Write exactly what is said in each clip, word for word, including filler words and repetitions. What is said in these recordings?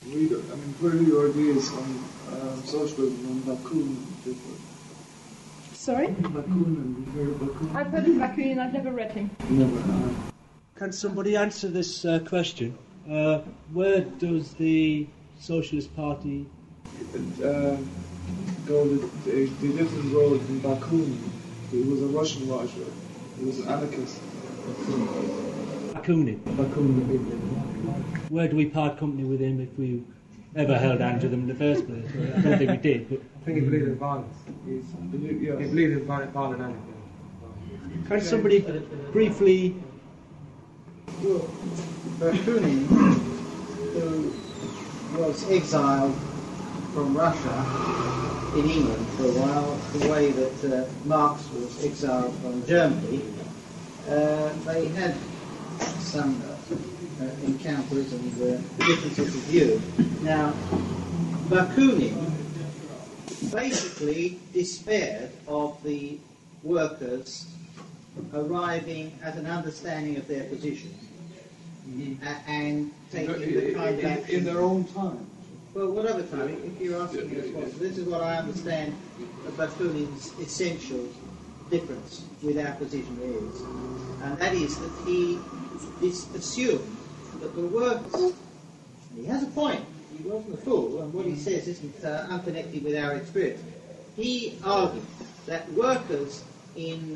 Reader, I mean, where are your ideas on um, socialism and Bakunin differ? Sorry? Bakunin, you heard of Bakunin? I've heard of Bakunin, I've never read him. Never, no. Can somebody answer this uh, question? Uh, where does the Socialist Party Uh, go the, the, the different road from Bakunin? He was a Russian writer. He was an anarchist. Bakunin? Bakunin. Where do we part company with him if we ever held hands with him in the first place? I don't think we did. But I think he believed in violence. He's, Yeah. he believed in violent, violent anarchy. can somebody briefly... Well, Bakunin, who was exiled from Russia in England for a while, the way that uh, Marx was exiled from Germany, uh, they had some uh, encounters and uh, differences of view. Now, Bakunin basically despaired of the workers arriving at an understanding of their position mm-hmm. a- and taking the kind of action in their own time. Well, whatever time, if you're asking me this question, this is what I understand Bakunin's essential difference with our position is, and that is that he is assumed that the workers, and he has a point, he wasn't a fool, and what he says isn't uh, unconnected with our experience. He argued that workers in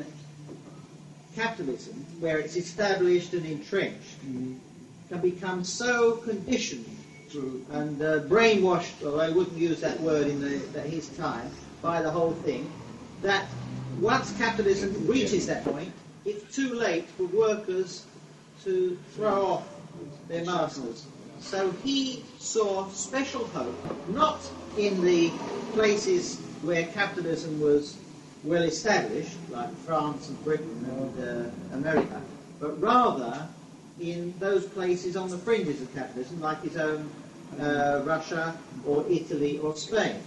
capitalism, where it's established and entrenched, mm-hmm. can become so conditioned True. and uh, brainwashed, although I wouldn't use that word in the, the, his time, by the whole thing, that once capitalism reaches that point, it's too late for workers to throw off their masters. So he saw special hope, not in the places where capitalism was well established, like France and Britain and uh, America, but rather in those places on the fringes of capitalism, like his own uh, Russia or Italy or Spain.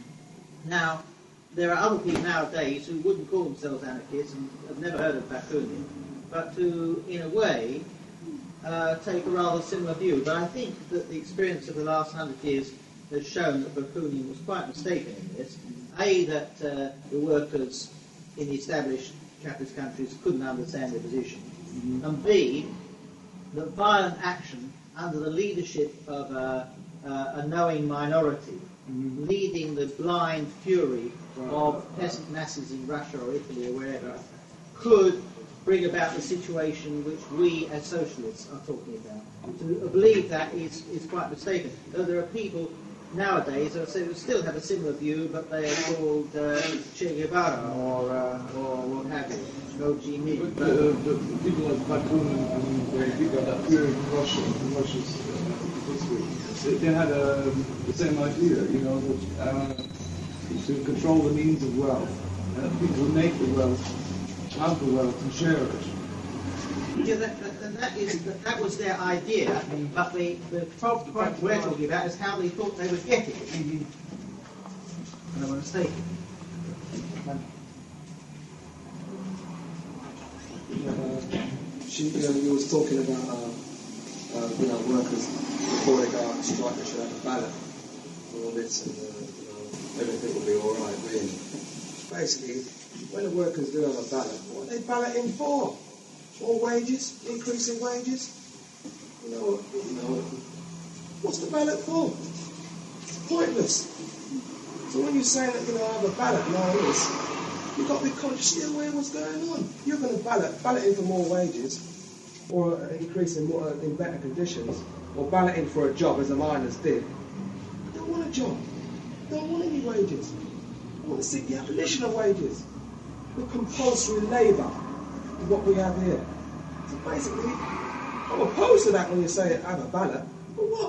Now, there are other people nowadays who wouldn't call themselves anarchists and have never heard of Bakunin, but who, in a way, uh, take a rather similar view. But I think that the experience of the last hundred years has shown that Bakunin was quite mistaken in this. A, that uh, the workers in the established capitalist countries couldn't understand their position, mm-hmm. and B, that violent action under the leadership of a, uh, a knowing minority, mm-hmm. leading the blind fury right. of peasant masses in Russia or Italy or wherever, could bring about the situation which we as socialists are talking about. To believe that is, is quite mistaken. Though there are people nowadays, I say, we still have a similar view, but they are called uh, Che Guevara or uh, or what have you, Ho Chi Minh. But the, the, the people like Bakunin, I mean, they they got that period in Russia, in Russia's uh, history. They, they had uh, the same idea, you know, that, uh, to control the means of wealth, and that people would make the wealth, have the wealth, and share it. Yeah, that, that, and that is that, that was their idea, but the the point we're talking about is how they thought they would get it. Mm-hmm. And I'm mistaken. Uh, she, you know, you was talking about uh, uh, you know, workers before they go out and strike, they should have a ballot for all this, and uh, you know, everything will be all right. Really, basically, when the workers do have a ballot, what are they balloting for? More wages, increasing wages. You know, you know, what's the ballot for? It's pointless. So when you're saying that you're going to have a ballot and all this, you've got to be consciously aware of what's going on. You're going to ballot, balloting for more wages, or uh, increasing more uh, in better conditions, or balloting for a job as the miners did. They don't want a job. They don't want any wages. They want to seek the abolition of wages. The compulsory labour. What we have here. So basically, I'm opposed to that when you say have a ballot. But what?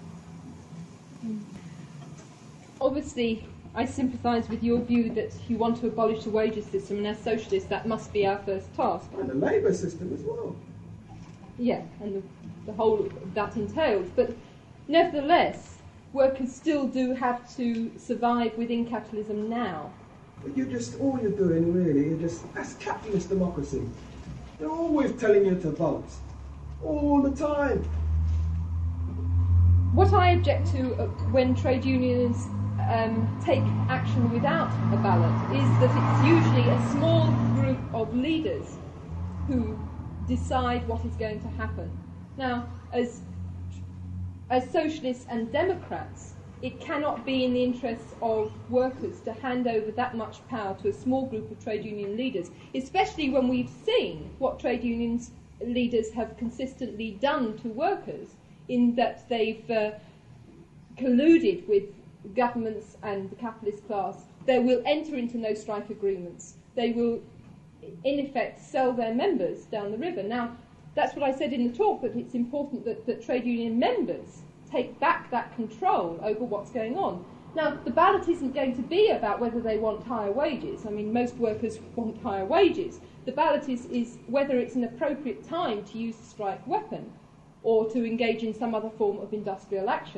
Obviously, I sympathise with your view that you want to abolish the wages system, and as socialists, that must be our first task. And the labour system as well. Yeah, and the, the whole that entails. But nevertheless, workers still do have to survive within capitalism now. But you're just, all you're doing really, you're just, that's capitalist democracy. They're always telling you to vote. All the time. what I object to uh, when trade unions um, take action without a ballot is that it's usually a small group of leaders who decide what is going to happen. Now, as as socialists and democrats, it cannot be in the interests of workers to hand over that much power to a small group of trade union leaders, especially when we've seen what trade unions leaders have consistently done to workers, in that they've uh, colluded with governments and the capitalist class. They will enter into no-strike agreements. They will, in effect, sell their members down the river. Now, that's what I said in the talk, that it's important that, that trade union members take back that control over what's going on. Now, the ballot isn't going to be about whether they want higher wages. I mean, most workers want higher wages. The ballot is, is whether it's an appropriate time to use the strike weapon or to engage in some other form of industrial action.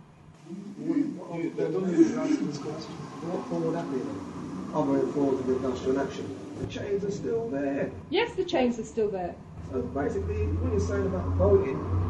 What form would that be then? Other forms of industrial action? The chains are still there. Yes, the chains are still there. So basically, when you're saying about voting,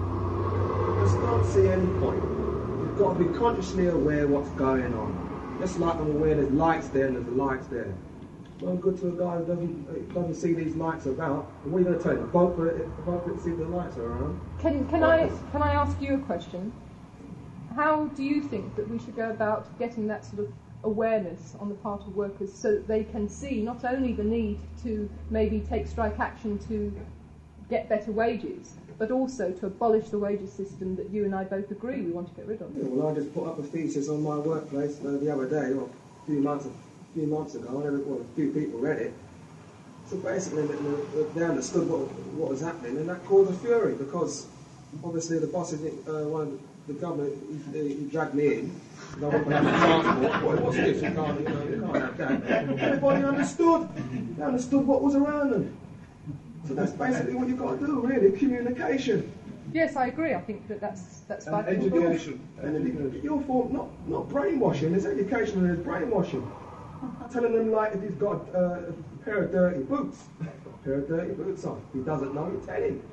I just don't see any point. You've got to be consciously aware of what's going on. Just like I'm aware there's lights there and there's lights there. Well, good to a guy who doesn't, doesn't see these lights about. And what are you going to tell him? Vote for it, vote for it to see the lights are around. Can, can, I, can I ask you a question? How do you think that we should go about getting that sort of awareness on the part of workers so that they can see not only the need to maybe take strike action to get better wages, but also to abolish the wages system that you and I both agree we want to get rid of? Yeah, well, I just put up a thesis on my workplace uh, the other day, or a few months, a few months ago, and every, well, a few people read it. So basically, they, they understood what, what was happening, and that caused a fury, because obviously the boss, uh, one of the, the government, he, he dragged me in. And I went to have a transport. What, what's this? You can't, you know, you can't have that. Everybody understood. They understood what was around them. So that's basically what you've got to do, really, communication. Yes, I agree. I think that that's that's And vital. education. And your form, not not brainwashing. There's education and there's brainwashing. Telling them, like, if he's got uh, a pair of dirty boots, a pair of dirty boots on. If he doesn't know, you tell him.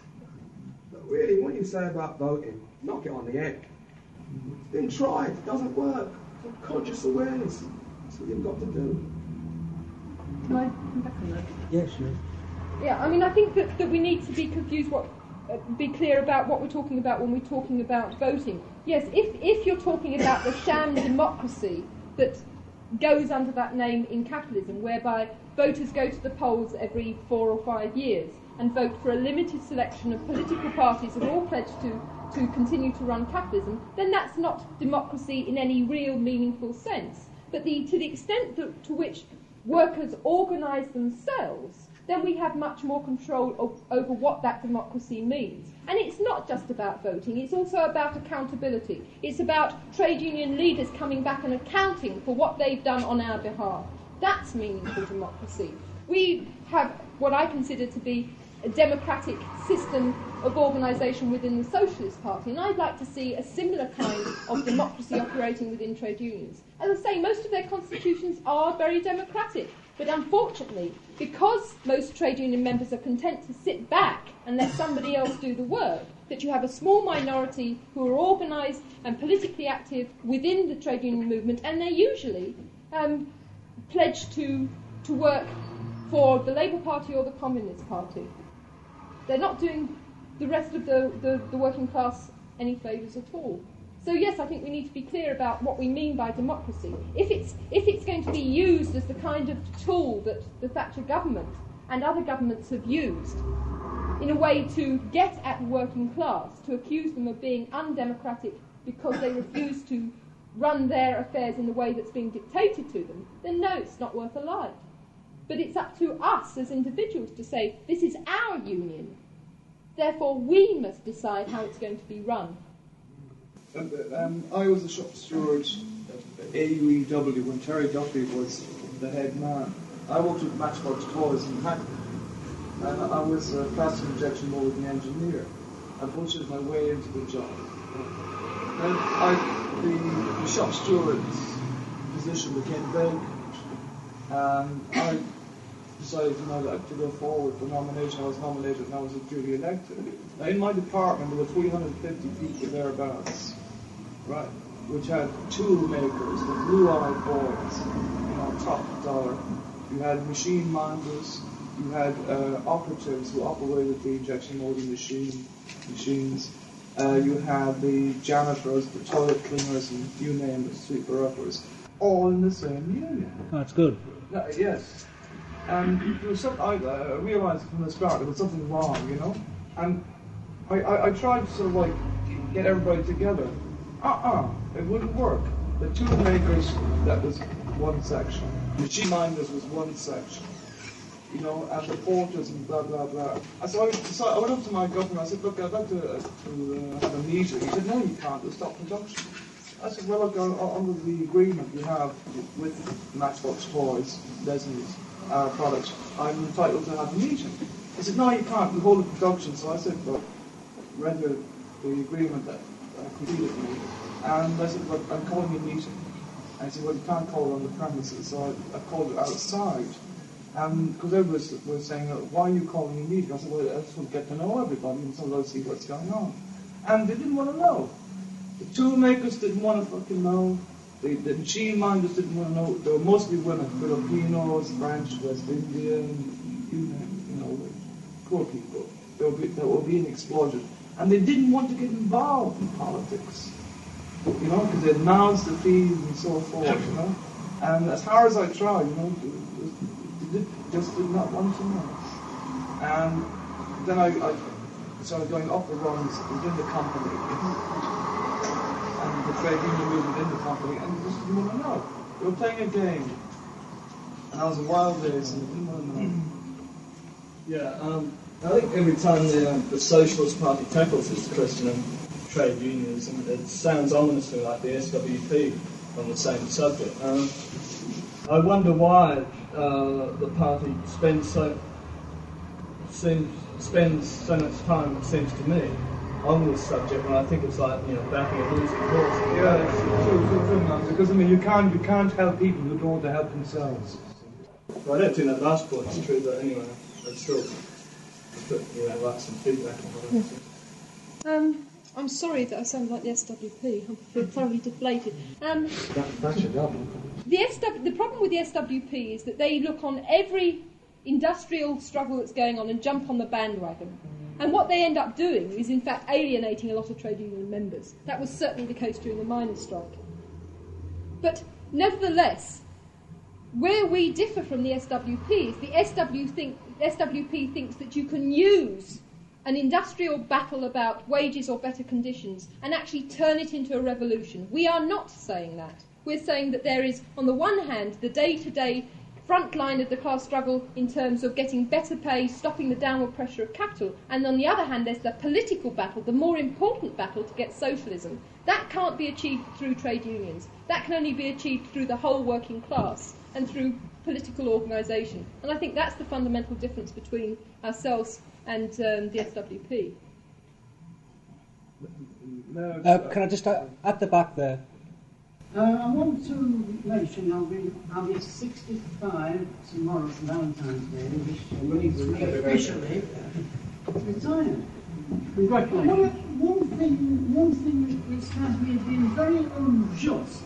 But really, what you say about voting, knock it on the head. It's been tried, it doesn't work. Conscious awareness. That's what you've got to do. Can I come back on that? Yes, sure. Yeah, I mean, I think that, that we need to be confused, what, uh, be clear about what we're talking about when we're talking about voting. Yes, if, if you're talking about the sham democracy that goes under that name in capitalism, whereby voters go to the polls every four or five years and vote for a limited selection of political parties that are all pledged to, to continue to run capitalism, then that's not democracy in any real meaningful sense. But the, to the extent that, to which workers organise themselves, then we have much more control of, over what that democracy means. And it's not just about voting, it's also about accountability. It's about trade union leaders coming back and accounting for what they've done on our behalf. That's meaningful democracy. We have what I consider to be a democratic system of organisation within the Socialist Party, and I'd like to see a similar kind of democracy operating within trade unions. As I say, most of their constitutions are very democratic, but unfortunately, because most trade union members are content to sit back and let somebody else do the work, that you have a small minority who are organised and politically active within the trade union movement, and they're usually um, pledged to, to work for the Labour Party or the Communist Party. They're not doing the rest of the, the, the working class any favours at all. So yes, I think we need to be clear about what we mean by democracy. If it's, if it's going to be used as the kind of tool that the Thatcher government and other governments have used in a way to get at the working class, to accuse them of being undemocratic because they refuse to run their affairs in the way that's being dictated to them, then no, it's not worth a life. But it's up to us as individuals to say, this is our union, therefore we must decide how it's going to be run. Um, um, I was a shop steward at A U E W when Terry Duffy was the head man. I worked with Matchbox Toys in Hackney, and I was a plastic injection molding engineer. I bullshitted my way into the job. Then I, the, the shop steward's position became vacant, and I decided you know, like, to go forward for nomination. I was nominated and I was duly elected. Now, in my department there were three hundred fifty people thereabouts. right, which had tool makers, the blue-eyed boys, you know, top dollar. You had machine minders, you had uh, operatives who operated the injection molding machine, machines. Uh, you had the janitors, the toilet cleaners, and you name it, sweeper-uppers, all in the same union. That's good. Uh, yes. And there was some, I, I realised from the start there was something wrong, you know? And I, I, I tried to sort of like get everybody together. Uh-uh, it wouldn't work. The tool makers, that was one section. Machine minders was one section. You know, and the porters and blah, blah, blah. And so I, so I went up to my governor, I said, look, I'd like to, uh, to uh, have a meeting. He said, no, you can't, it'll stop production. I said, well, look, uh, under the agreement we have with Matchbox Toys, Leslie's uh, products, I'm entitled to have a meeting. He said, no, you can't, we hold the production. So I said, well, render the agreement that uh, completed me. And I said, well, I'm calling a meeting. And he said, well, you can't call it on the premises. So I, I called it outside. And because everybody was, was saying, why are you calling a meeting? I said, well, I just want to get to know everybody and sort of see what's going on. And they didn't want to know. The tool makers didn't want to fucking know. The, the machine minders didn't want to know. They were mostly women, Filipinos, French, West Indian, you know, you know, poor people. They were, they were being exploited. And they didn't want to get involved in politics. You know, because they had mouths to feed and so forth, you know. And as hard as I tried, you know, they just did not want to know. And then I, I started going up the rungs within the company. And the trade union moved within the company, and they just didn't want to know. They were playing a game. And I was in wild days, and they didn't want to know. Yeah, um, I think every time the, um, the Socialist Party tackles this question of trade unionism, it sounds ominously like the S W P on the same subject. Um, I wonder why uh, the party spends so seems, spends so much time, it seems to me, on this subject when I think it's like, you know, backing a losing horse. Yeah, it's true, true, true, man. Because I mean, you can't you can't help people who don't want to help themselves. Well, I don't think that last point is true, but anyway, I'd still put, you know, like some feedback on it. Um, I'm sorry that I sound like the S W P. I feel thoroughly deflated. Um, That, that's your job. the, S W, the problem with the S W P is that they look on every industrial struggle that's going on and jump on the bandwagon. And what they end up doing is, in fact, alienating a lot of trade union members. That was certainly the case during the miners' strike. But nevertheless, where we differ from the S W P is the S W think, S W P thinks that you can use an industrial battle about wages or better conditions and actually turn it into a revolution. We are not saying that. We're saying that there is, on the one hand, the day-to-day front line of the class struggle in terms of getting better pay, stopping the downward pressure of capital, and on the other hand there's the political battle, the more important battle to get socialism. That can't be achieved through trade unions. That can only be achieved through the whole working class and through political organisation. And I think that's the fundamental difference between ourselves and um, the S W P. No, Uh, can I just, uh, at the back there, Uh, I want to mention I'll be, I'll be sixty-five tomorrow for Valentine's Day, which means me officially retired. Congratulations. One, one thing, one thing which has been very unjust,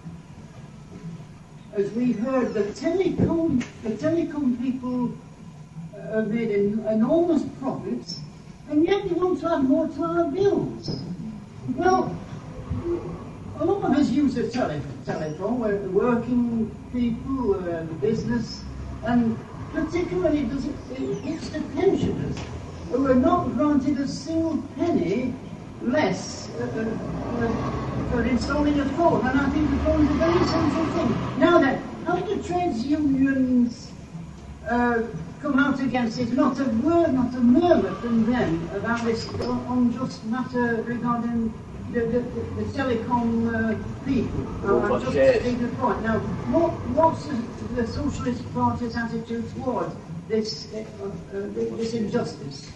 as we heard, the telecom, the telecom people uh, made en- enormous profits, and yet they want to add more to our bills. Well, a lot of us use the tele- telephone, we're the working people, uh, the business, and particularly does it, it hits the pensioners who are not granted a single penny less uh, uh, uh, for installing a phone. And I think the phone is a very essential thing. Now then, how do the trades unions uh, come out against it? Not a word, not a murmur from them about this unjust matter regarding The, the, the telecom uh, people. Uh, I'm just getting the point. Now, what, what's the, the Socialist Party's attitude towards this, uh, uh, this injustice?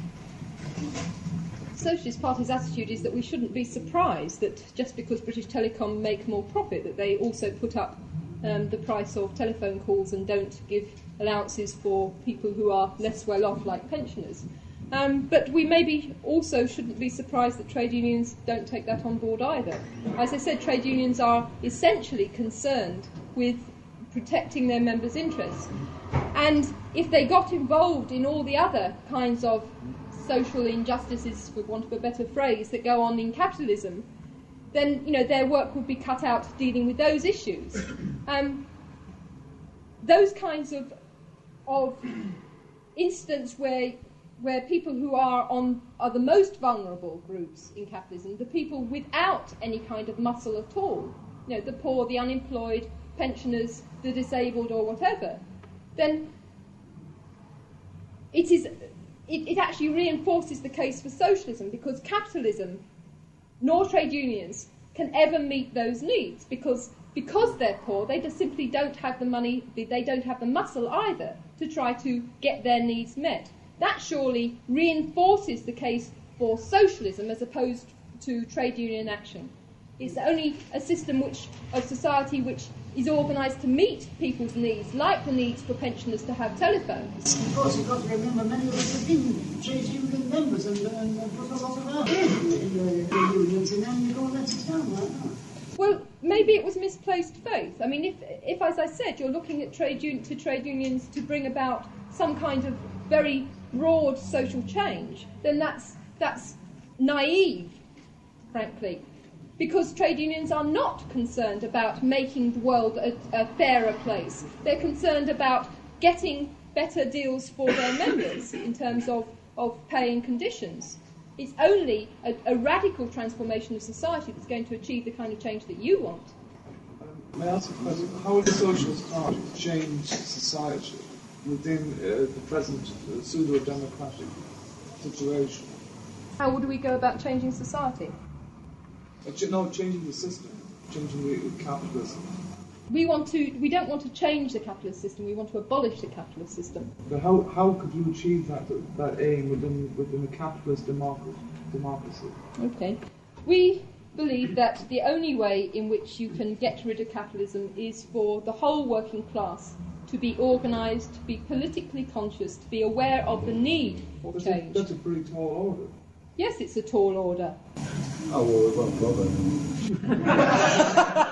The Socialist Party's attitude is that we shouldn't be surprised that just because British Telecom make more profit, that they also put up um, the price of telephone calls and don't give allowances for people who are less well off, like pensioners. Um, but we maybe also shouldn't be surprised that trade unions don't take that on board either. As I said, trade unions are essentially concerned with protecting their members' interests. And if they got involved in all the other kinds of social injustices, for want of a better phrase, that go on in capitalism, then you know their work would be cut out dealing with those issues. Um, those kinds of of incidents where where people who are on are the most vulnerable groups in capitalism, the people without any kind of muscle at all, you know, the poor, the unemployed, pensioners, the disabled, or whatever, then it is it, it actually reinforces the case for socialism, because capitalism nor trade unions can ever meet those needs, because because they're poor, they just simply don't have the money, they don't have the muscle either to try to get their needs met. That surely reinforces the case for socialism as opposed to trade union action. It's only a system which, of society which is organised to meet people's needs, like the needs for pensioners to have telephones. Of course, you've got to remember many of us have been trade union members and, and, and put a lot of our faith in the, the unions, and then you go and let it down like that. Well, maybe it was misplaced faith. I mean, if, if as I said, you're looking at trade un- to trade unions to bring about some kind of very broad social change, then that's that's naive, frankly, because trade unions are not concerned about making the world a, a fairer place. They're concerned about getting better deals for their members in terms of, of pay and conditions. It's only a, a radical transformation of society that's going to achieve the kind of change that you want. Um, may I ask a question? How will the Socialist Party change society within uh, the present uh, pseudo-democratic situation? How would we go about changing society? Uh, ch- no, changing the system, changing the, the capitalism. We want to. We don't want to change the capitalist system. We want to abolish the capitalist system. But how, how could you achieve that that aim within within a capitalist democracy? democracy? Okay. We believe that the only way in which you can get rid of capitalism is for the whole working class to be organised, to be politically conscious, to be aware of the need for that's change. A, that's a pretty tall order. Yes, it's a tall order. Oh, well, we won't bother.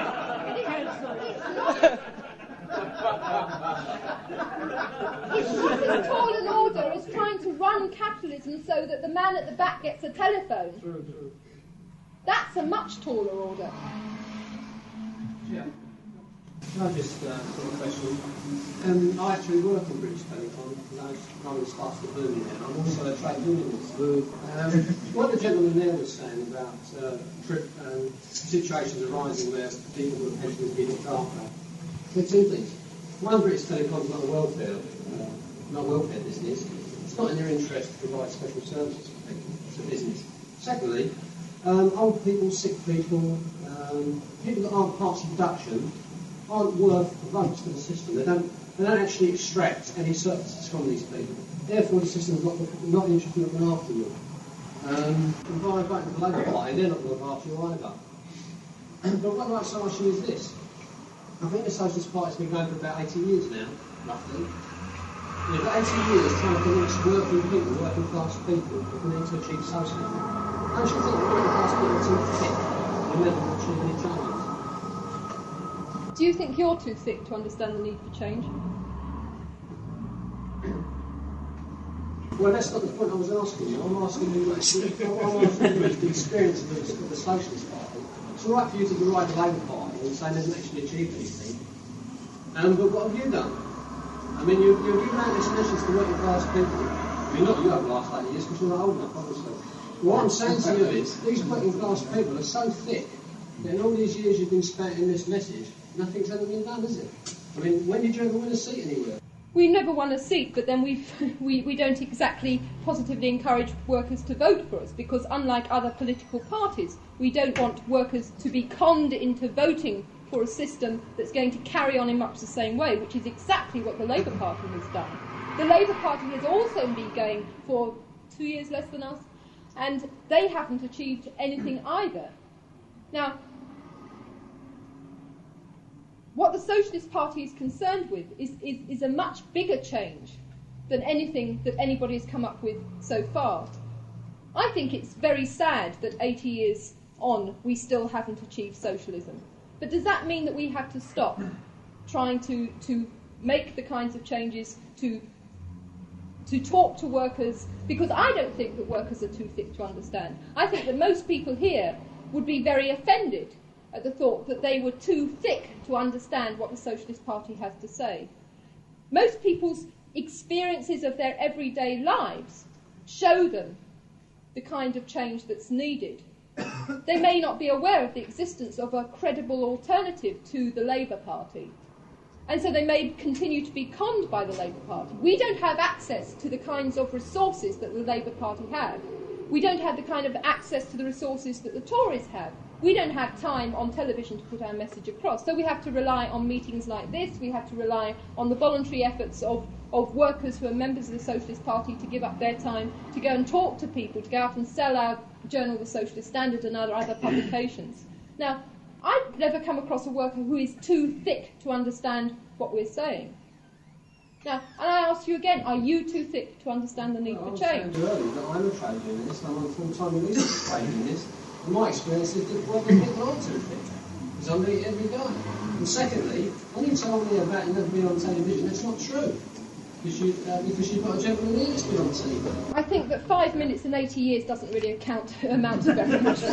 It's not as tall an order as trying to run capitalism so that the man at the back gets a telephone. True, true. That's a much taller order. Yeah. Can I just uh, put a question? Um, I actually work in British Telecom, and I was running staff at Birmingham. I'm also a trade unionist. Um, what the gentleman there was saying about uh, trip, um, situations arising where people who are pensioners be looked after. There are two things. One, British Telecom is not a welfare, uh, not a welfare business. It's not in their interest to provide special services for people. It's a business. Secondly, um, old people, sick people, um, people that aren't parts of production aren't worth votes for the system. They don't, they don't actually extract any services from these people. Therefore, the system's not, not interested in looking after you. Um, and by voting for the Labour Party, they're not going to look after you either. But what about some issue is this? I think the Socialist Party's been going for about eighty years now, roughly. And for eighty years trying to convince working people, working class people, that we need to achieve socialism. Don't you think the working class people are too thick to never achieve any changes? Do you think you're too thick to understand the need for change? Well, that's not the point I was asking you. I'm asking you, actually, I'm asking you the experience of the, of the Socialist Party. It's all right for you to deride the Labour Party and say they haven't actually achieved anything. Um, but what have you done? I mean, you've, you've given out this message to working class people. I mean, not you over the last eight years, because you're not old enough, obviously. What I'm saying to you is, these working class people are so thick that in all these years you've been spouting this message, nothing's ever been done, is it? I mean, when did you ever win a seat anywhere? We never won a seat, but then we've, we we don't exactly positively encourage workers to vote for us, because unlike other political parties, we don't want workers to be conned into voting for a system that's going to carry on in much the same way, which is exactly what the Labour Party has done. The Labour Party has also been going for two years less than us, and they haven't achieved anything either. Now, what the Socialist Party is concerned with is, is, is a much bigger change than anything that anybody has come up with so far. I think it's very sad that eighty years on we still haven't achieved socialism. But does that mean that we have to stop trying to, to make the kinds of changes, to, to talk to workers? Because I don't think that workers are too thick to understand. I think that most people here would be very offended at the thought that they were too thick to understand what the Socialist Party has to say. Most people's experiences of their everyday lives show them the kind of change that's needed. They may not be aware of the existence of a credible alternative to the Labour Party, and so they may continue to be conned by the Labour Party. We don't have access to the kinds of resources that the Labour Party have. We don't have the kind of access to the resources that the Tories have. We don't have time on television to put our message across, so we have to rely on meetings like this. We have to rely on the voluntary efforts of, of workers who are members of the Socialist Party to give up their time, to go and talk to people, to go out and sell our journal, The Socialist Standard, and other, other publications. Now, I've never come across a worker who is too thick to understand what we're saying. Now, and I ask you again, are you too thick to understand the need well, for change? I was saying earlier that I'm a trade unionist, I'm a full-time release trade unionist, and my experience is that working people aren't too thick, because I meet every day. And secondly, when you tell me about you never been on television, it's not true. Because, you, uh, because you've got a gentleman here that's been on T V. I think that five minutes in eighty years doesn't really account, amount to very much.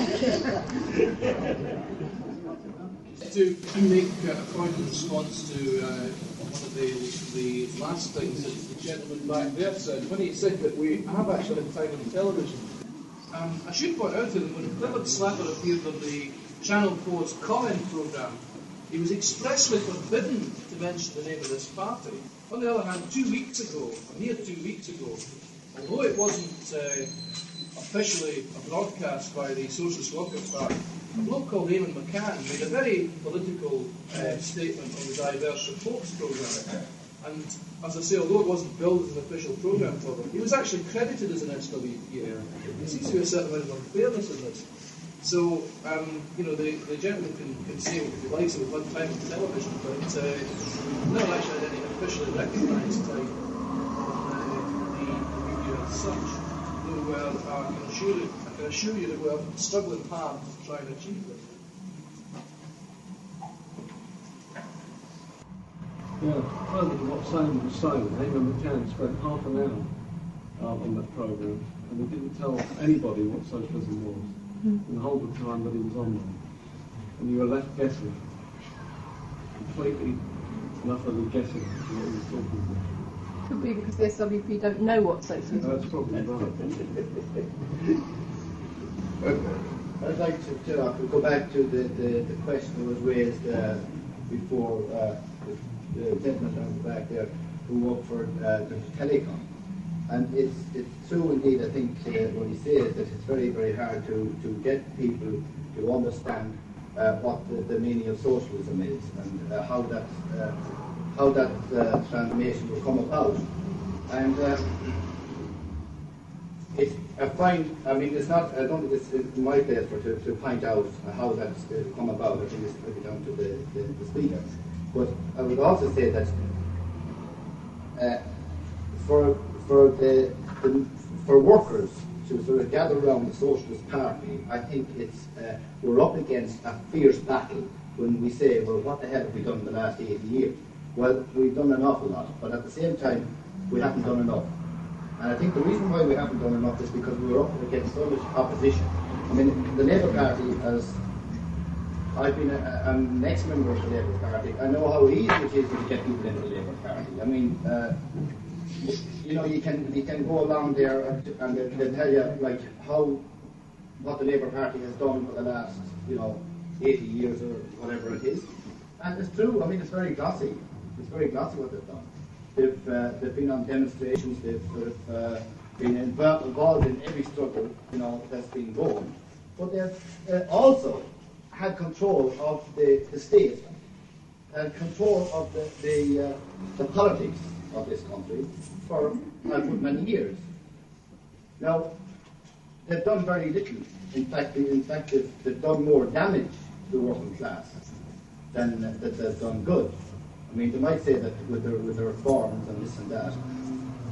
To make uh, a point in response to uh, one of the, the last things that the gentleman back there said, when he said that we have actually had time on television, um, I should point out to them when Clifford Slapper appeared on the Channel four's comment programme, he was expressly forbidden to mention the name of this party. On the other hand, two weeks ago, or near two weeks ago, although it wasn't uh, officially a broadcast by the Socialist Workers' Party, a bloke called Eamon McCann made a very political uh, statement on the Diverse Reports programme. And as I say, although it wasn't billed as an official programme for them, he was actually credited as an S W P. There seems to be a certain amount of unfairness in this. So, um, you know, the, the gentleman can, can say what he likes with one time on television, but uh, never actually had any officially recognised time on uh, the, the media as such. Though uh, I, can assure you, I can assure you that we're struggling hard to try and achieve this. Yeah, further to what Simon was saying, Eamon McCann spent half an hour uh, on that programme, and he didn't tell anybody what socialism was. And the whole of the time that he was on there. And you were left guessing, completely and utterly guessing what he was talking about. Could be because the S W P don't know what socialism is. That's probably right. I'd like to, to uh, go back to the, the, the question that was raised uh, before uh, the, the gentleman down the back there who worked for uh, the telecom. And it's, it's true indeed, I think, uh, what he says, that it's very, very hard to, to get people to understand uh, what the, the meaning of socialism is and uh, how that, uh, how that uh, transformation will come about. And uh, it's, I find, I mean, it's not, I don't think it's in my place for to, to point out how that's uh, come about. I think it's maybe down to the, the, the speaker. But I would also say that uh, for For the, the for workers to sort of gather around the Socialist Party, I think it's uh, we're up against a fierce battle when we say, well, what the hell have we done in the last eighty years? Well, we've done an awful lot, but at the same time, we haven't done enough. And I think the reason why we haven't done enough is because we were up against so much opposition. I mean, the Labour Party, as I've been a, I'm an ex-member of the Labour Party, I know how easy it is to get people into the Labour Party. I mean. Uh, You know, you can you can go along there and, and they'll, they'll tell you like how what the Labour Party has done for the last you know eighty years or whatever it is, and it's true. I mean, it's very glossy. It's very glossy what they've done. They've uh, they've been on demonstrations. They've sort of uh, been inv- involved in every struggle you know that's been going, but they've uh, also had control of the, the state and control of the the, uh, the politics of this country for a good many years. Now, they've done very little. In fact, they, in fact, they've, they've done more damage to the working class than that they've done good. I mean, they might say that with their with their reforms and this and that,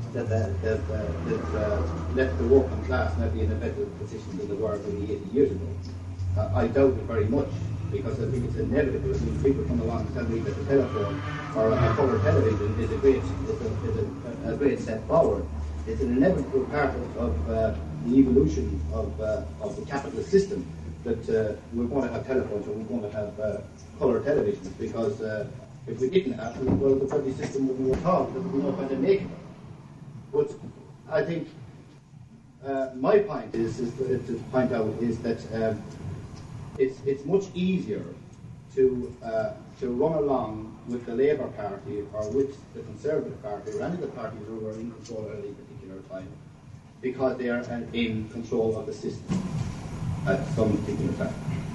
that uh, that uh, that uh, left the working class maybe in a better position than they were maybe eighty years ago. Uh, I doubt it very much, because I think it's inevitable. I mean, people come along and tell me that the telephone or a colour television is a great is a, is a, a great step forward. It's an inevitable part of, of uh, the evolution of uh, of the capitalist system that uh, we're going to have telephones and we're going to have uh, colour televisions, because uh, if we didn't have them, well, the bloody system wouldn't work at all, because we know when to make it. But I think uh, my point is, is to, to point out is that um, it's it's much easier to uh, to run along with the Labour Party or with the Conservative Party or any of the parties who are in control at any particular time, because they are uh, in control of the system at some particular time,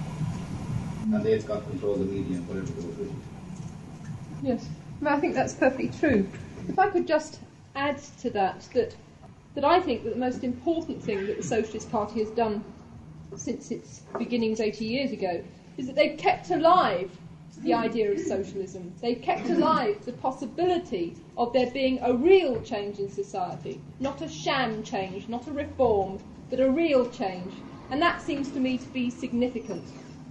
and they've got control of the media and whatever goes with it. Yes, I think that's perfectly true. If I could just add to that, that that I think that the most important thing that the Socialist Party has done since its beginnings eighty years ago is that they've kept alive the idea of socialism. They've kept alive the possibility of there being a real change in society, not a sham change, not a reform, but a real change. And that seems to me to be significant.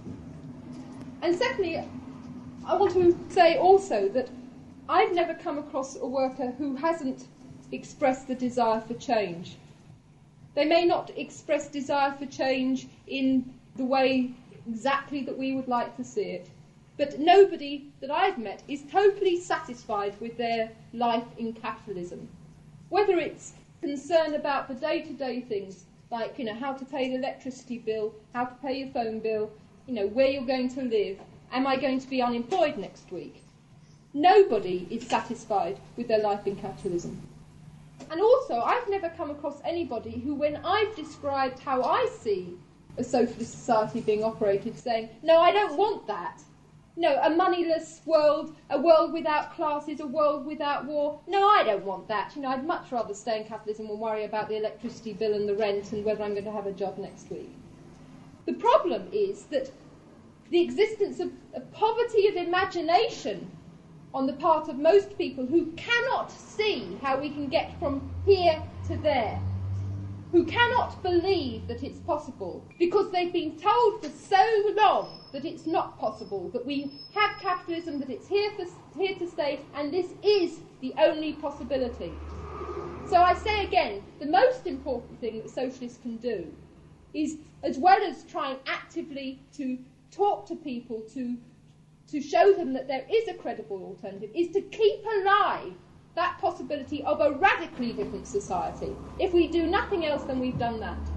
And secondly, I want to say also that I've never come across a worker who hasn't expressed the desire for change. They may not express desire for change in the way exactly that we would like to see it, but nobody that I've met is totally satisfied with their life in capitalism. Whether it's concern about the day-to-day things, like, you know, how to pay the electricity bill, how to pay your phone bill, you know, where you're going to live, am I going to be unemployed next week? Nobody is satisfied with their life in capitalism. And also, I've never come across anybody who, when I've described how I see a socialist society being operated, saying, no, I don't want that. No, a moneyless world, a world without classes, a world without war. No, I don't want that. You know, I'd much rather stay in capitalism and worry about the electricity bill and the rent and whether I'm going to have a job next week. The problem is that the existence of a poverty of imagination on the part of most people who cannot see how we can get from here to there, who cannot believe that it's possible because they've been told for so long that it's not possible, that we have capitalism, that it's here, for, here to stay, and this is the only possibility. So I say again, the most important thing that socialists can do is, as well as trying actively to talk to people, to to show them that there is a credible alternative, is to keep alive that possibility of a radically different society. If we do nothing else, then we've done that.